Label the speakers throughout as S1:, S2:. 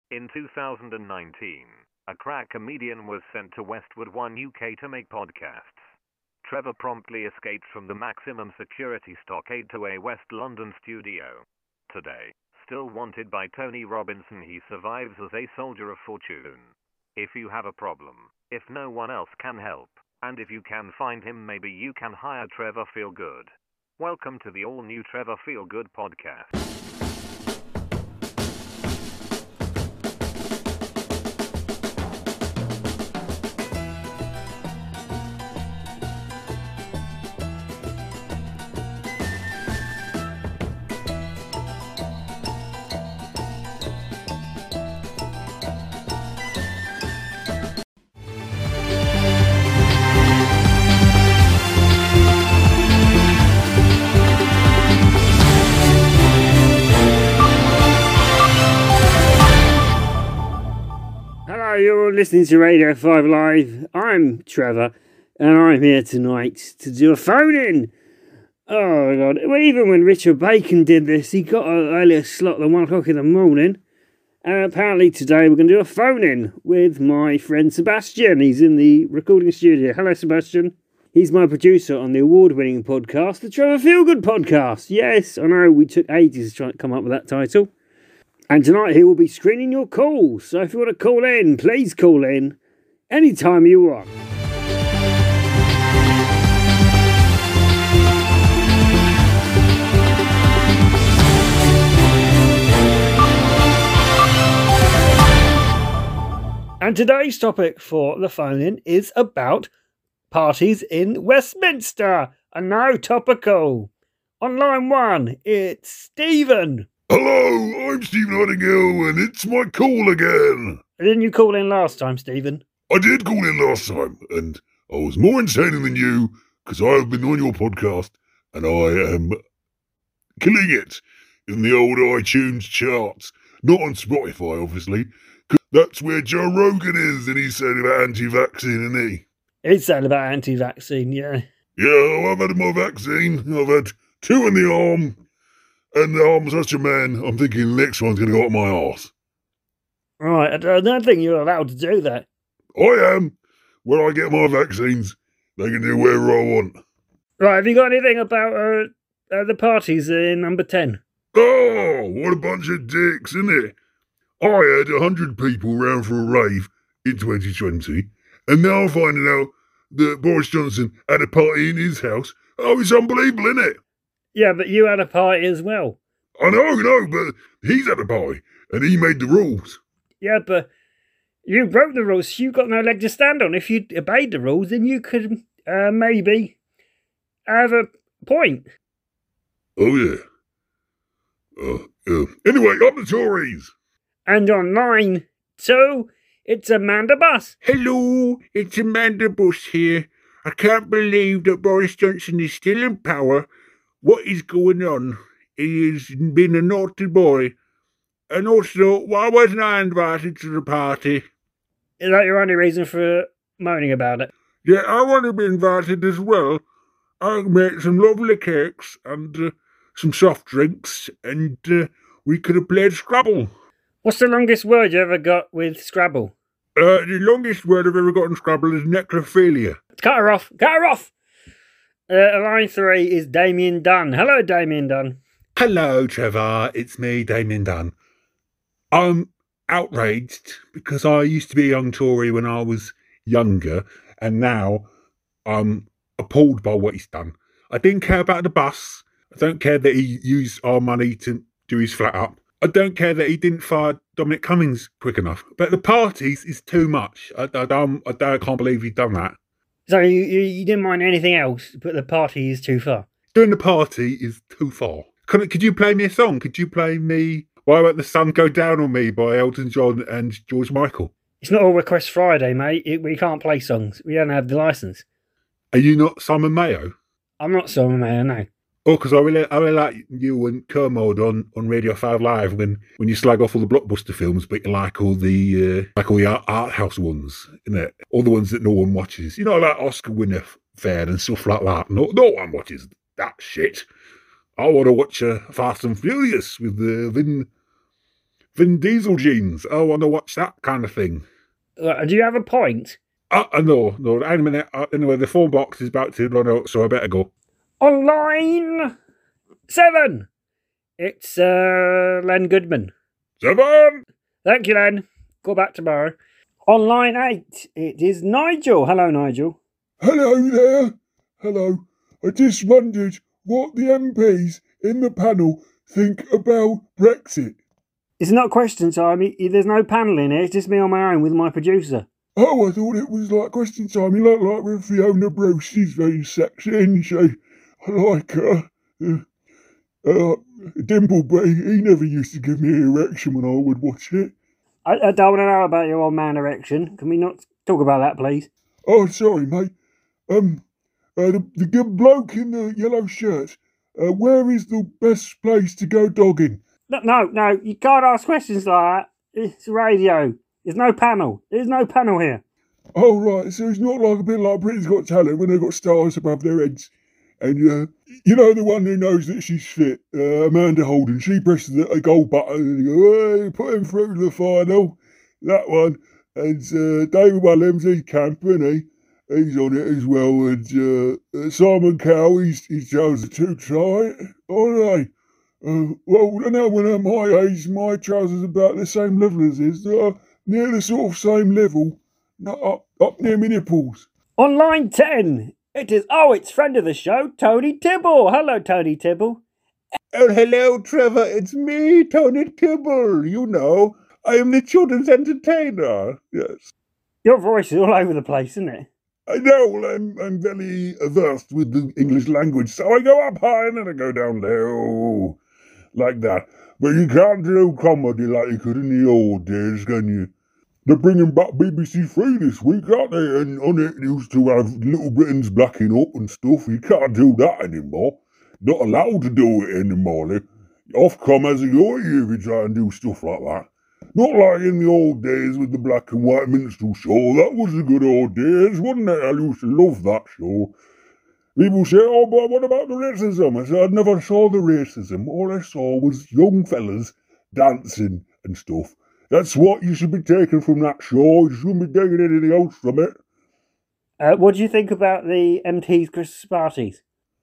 S1: In 2019, a crack comedian was sent to Westwood One UK to make podcasts. Trevor promptly escaped from the maximum security stockade to a West London studio. Today, still wanted by Tony Robinson, he survives as a soldier of fortune. If you have a problem, if no one else can help, and if you can find him, maybe you can hire Trevor Feelgood. Welcome to the all-new Trevor Feelgood podcast.
S2: You're listening to Radio 5 Live. I'm Trevor, and I'm here tonight to do a phone-in. Oh, God. Well, even when Richard Bacon did this, he got an earlier slot than 1 o'clock in the morning. And apparently today we're going to do a phone-in with my friend Sebastian. He's in the recording studio. Hello, Sebastian. He's my producer on the award-winning podcast, the Trevor Feelgood podcast. Yes, I know, we took ages to try and come up with that title. And tonight he will be screening your calls. So if you want to call in, please call in anytime you want. And today's topic for the phone-in is about parties in Westminster. And now topical. On line 1, it's Stephen.
S3: Hello, I'm Stephen Hardingill, and it's my call again.
S2: Didn't you call in last time, Stephen?
S3: I did call in last time, and I was more entertaining than you, because I have been on your podcast, and I am killing it in the old iTunes charts. Not on Spotify, obviously, because that's where Joe Rogan is, and he's saying about anti-vaccine, isn't he?
S2: He's saying about anti-vaccine, yeah.
S3: Yeah, I've had my vaccine. I've had 2 in the arm. And I'm such a man, I'm thinking the next one's going to go up my arse.
S2: Right, I don't think you're allowed to do that.
S3: I am. When I get my vaccines, they can do whatever I want.
S2: Right, have you got anything about the parties in number 10?
S3: Oh, what a bunch of dicks, isn't it? I had 100 people round for a rave in 2020, and now I'm finding out that Boris Johnson had a party in his house. Oh, it's unbelievable, isn't it?
S2: Yeah, but you had a party as well.
S3: I know, but he's had a party, and he made the rules.
S2: Yeah, but you broke the rules, so you got no leg to stand on. If you obeyed the rules, then you could maybe have a point.
S3: Oh, yeah. Anyway, up the Tories.
S2: And on line 2, it's Amanda Buss.
S4: Hello, it's Amanda Buss here. I can't believe that Boris Johnson is still in power. What is going on? He has been a naughty boy. And also, why wasn't I invited to the party?
S2: Is that your only reason for moaning about it?
S4: Yeah, I want to be invited as well. I made some lovely cakes and some soft drinks, and we could have played Scrabble.
S2: What's the longest word you ever got with Scrabble?
S4: The longest word I've ever got in Scrabble is necrophilia.
S2: Cut her off! Cut her off! Line 3 is Damien Dunn. Hello, Damien Dunn.
S4: Hello, Trevor. It's me, Damien Dunn. I'm outraged because I used to be a young Tory when I was younger, and now I'm appalled by what he's done. I didn't care about the bus. I don't care that he used our money to do his flat up. I don't care that he didn't fire Dominic Cummings quick enough. But the parties is too much. I can't believe he's done that.
S2: So you didn't mind anything else, but the party is too far?
S4: Doing the party is too far. Could you play me a song? Could you play me Why Won't the Sun Go Down on Me by Elton John and George Michael?
S2: It's not all Request Friday, mate. We can't play songs. We don't have the licence.
S4: Are you not Simon Mayo?
S2: I'm not Simon Mayo, no.
S4: Oh, because I really like you and Kermode on Radio 5 Live when you slag off all the blockbuster films, but you like all the art house ones, innit? All the ones that no one watches. You know, like Oscar winner fair and stuff like that. No one watches that shit. I want to watch Fast and Furious with Vin Vin Diesel jeans. I want to watch that kind of thing.
S2: Do you have a point?
S4: No. Hang a minute. Anyway, the phone box is about to run out, so I better go.
S2: On line 7, it's Len Goodman.
S4: 7!
S2: Thank you, Len. Call back tomorrow. On line 8, it is Nigel. Hello, Nigel.
S3: Hello there. Hello. I just wondered what the MPs in the panel think about Brexit.
S2: It's not question time. There's no panel in here. It's just me on my own with my producer.
S3: Oh, I thought it was like question time. You look like with Fiona Bruce. She's very sexy, isn't she? I like her. Dimpleby, he never used to give me an erection when I would watch it.
S2: I don't want to know about your old man erection. Can we not talk about that, please?
S3: Oh, sorry, mate. The good bloke in the yellow shirt. Where is the best place to go dogging?
S2: No, you can't ask questions like that. It's radio. There's no panel. There's no panel here.
S3: Oh, right, so it's not like a bit like Britain's Got Talent when they've got stars above their heads. And, you know the one who knows that she's fit, Amanda Holden, she presses a gold button and you go, hey, put him through to the final. That one. And David Walliams, he's camp, isn't he? He's on it as well. And Simon Cowell, he's chosen to try it. Oh, they? Well, I know when I'm my age, my trousers are about the same level as his. Near the sort of same level. Not up near my nipples.
S2: On line 10, it's friend of the show, Tony Tibble. Hello, Tony Tibble.
S4: Oh, hello, Trevor. It's me, Tony Tibble. You know, I am the children's entertainer. Yes.
S2: Your voice is all over the place, isn't it?
S3: I know, well, I'm very versed with the English language, so I go up high and then I go down low. Like that. But you can't do comedy like you could in the old days, can you? They're bringing back BBC Three this week, aren't they? And on it used to have Little Britain's blacking up and stuff. You can't do that anymore. Not allowed to do it anymore. Ofcom has a go at you if you try and do stuff like that. Not like in the old days with the black and white minstrel show. That was the good old days, wasn't it? I used to love that show. People say, oh, but what about the racism? I said, I never saw the racism. All I saw was young fellas dancing and stuff. That's what you should be taking from that show. You shouldn't be taking anything else from it.
S2: What do you think about the MT's Christmas parties?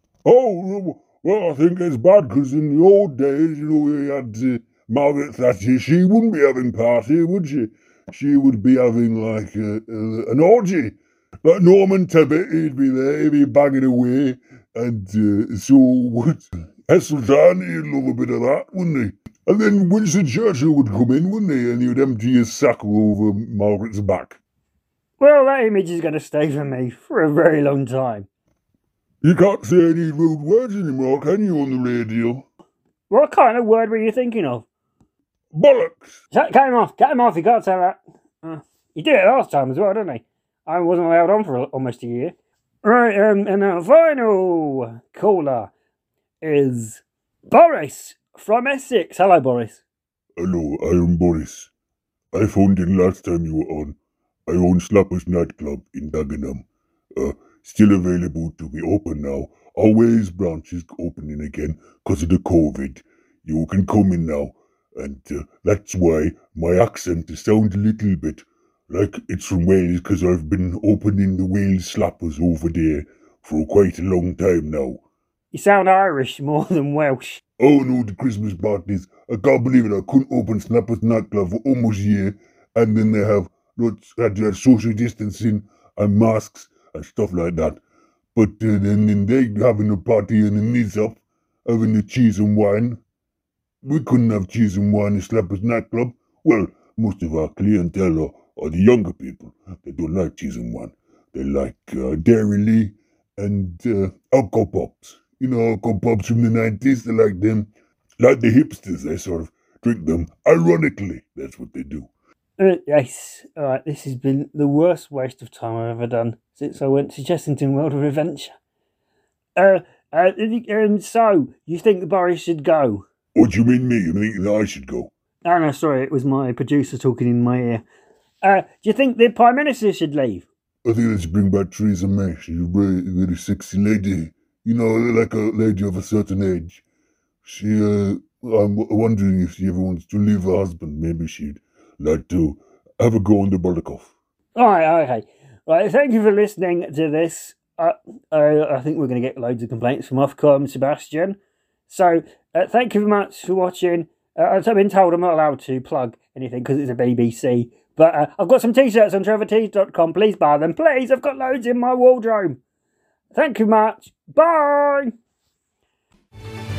S3: Oh, well, I think it's bad because in the old days, you know, we had Margaret Thatcher. She wouldn't be having party, would she? She would be having like an orgy. Like Norman Tebbit, he'd be there, he'd be banging away. And so would Heseltine, he'd love a bit of that, wouldn't he? And then Winston Churchill would come in, wouldn't he? And he would empty his sack over Margaret's back.
S2: Well, that image is going to stay for me for a very long time.
S3: You can't say any rude words anymore, can you, on the radio?
S2: What kind of word were you thinking of?
S3: Bollocks!
S2: Cut him off, you can't say that. He did it last time as well, didn't he? I wasn't allowed on for almost a year. Right, and our final caller is Boris from Essex. Hello, Boris.
S3: Hello, I am Boris. I phoned in last time you were on. I own Slappers nightclub in Dagenham. Still available to be open now. Our Wales branch is opening again because of the COVID. You can come in now. And that's why my accent sounds a little bit like it's from Wales because I've been opening the Wales Slappers over there for quite a long time now.
S2: You sound Irish more than Welsh.
S3: Oh no, the Christmas parties. I can't believe it. I couldn't open Slappers nightclub for almost a year. And then they have had social distancing and masks and stuff like that. But then they having a party and in this up, having the cheese and wine. We couldn't have cheese and wine in Slappers nightclub. Well, most of our clientele are the younger people. They don't like cheese and wine. They like Dairy Lee and alcohol pops. You know, alcohol pops from the 90s. They like them. Like the hipsters, they sort of drink them. Ironically, that's what they do.
S2: Yes, alright, this has been the worst waste of time I've ever done since I went to Chessington World of Adventure. So, you think Boris should go?
S3: What do you mean me? You think that I should go?
S2: Oh no, sorry, it was my producer talking in my ear. Do you think the Prime Minister should leave?
S3: I think they should bring back Theresa May. She's a very sexy lady. You know, like a lady of a certain age. She I'm wondering if she ever wants to leave her husband. Maybe she'd like to have a go on the Buttercup.
S2: Alright, okay. Right, thank you for listening to this. I think we're going to get loads of complaints from Ofcom, Sebastian. So, thank you very much for watching. I've been told I'm not allowed to plug anything because it's a BBC. But I've got some t-shirts on trevortees.com. Please buy them. Please, I've got loads in my wardrobe. Thank you much. Bye.